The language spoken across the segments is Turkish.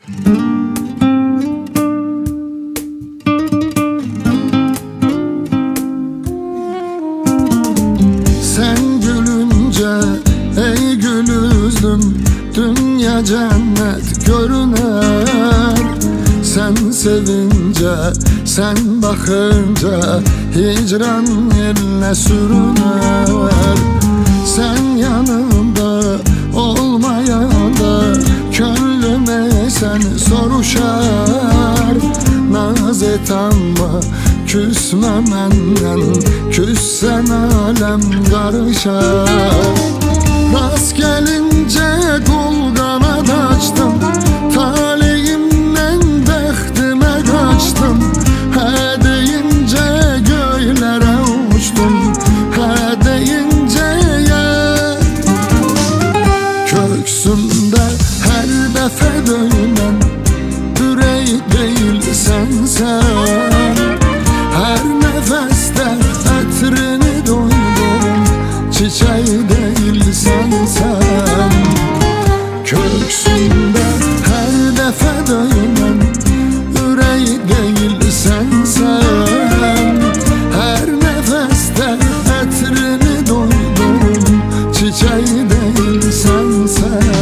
Sen gülünce ey gül üzlüm, dünya cennet görüner. Sen sevince, sen bakınca hicran eline sürüner. Sen yanımda olmayanda gönlüme sen soruşar. Naz et ama küsme menden, küssen alem karışar. Rast gelince kul kanat açtım, talihimden bəxtimə kaçtım. Hə deyince göylere uçtum, hə deyince yer. Köksümde her defa döyünen ürək değil sen. Her nefeste etrini doydum, çiçeği değilsen sen. Köksümde her defa döyünen yüreği değilsen sen. Her nefeste etrini doydum, çiçeği değilsen sen.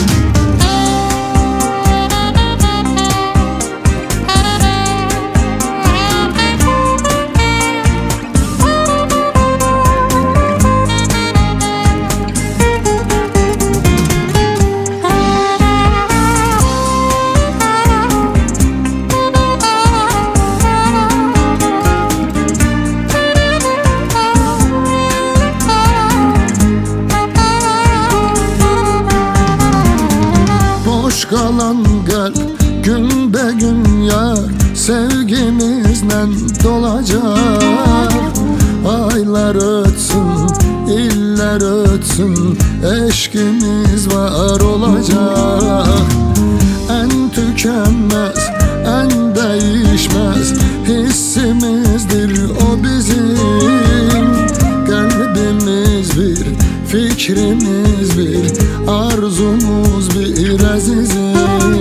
Boş kalan kalp gün be gün yar, sevgimizle dolacak. Aylar ötsün, iller ötsün, eşkimiz var olacak. En tükenmez, en değişmez hissimizdir o bizim. Kalbimiz bir, fikrimiz bir, arzumuz bir azizim.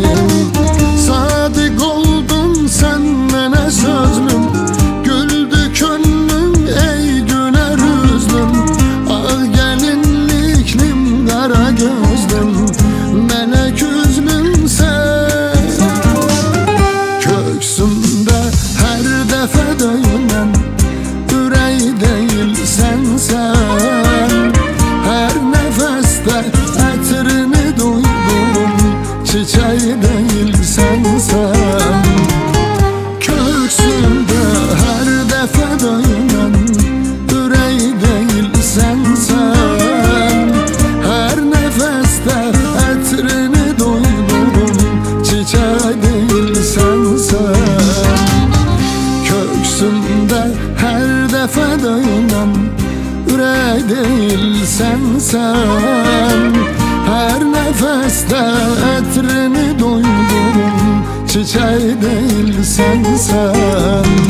Sadık oldun sen mənə sözlüm, güldü könlüm ey güler üzlüm. Ağ gelinliklim, kara gözlüm, melek üzlüm sen. Köksümde her defa döyünen yüreği değilsen sen. Her nefeste etrini duydum, çiçeği değilsen sen. Köksümde her defa döyünen yüreği değilsen sen. Her nefeste etrini duydum, çiçeği değilsen sen. Köksümde her defa döyünen yüreği değilsen sen. Her nefeste etrini duydum, çiçeği değilsen sen.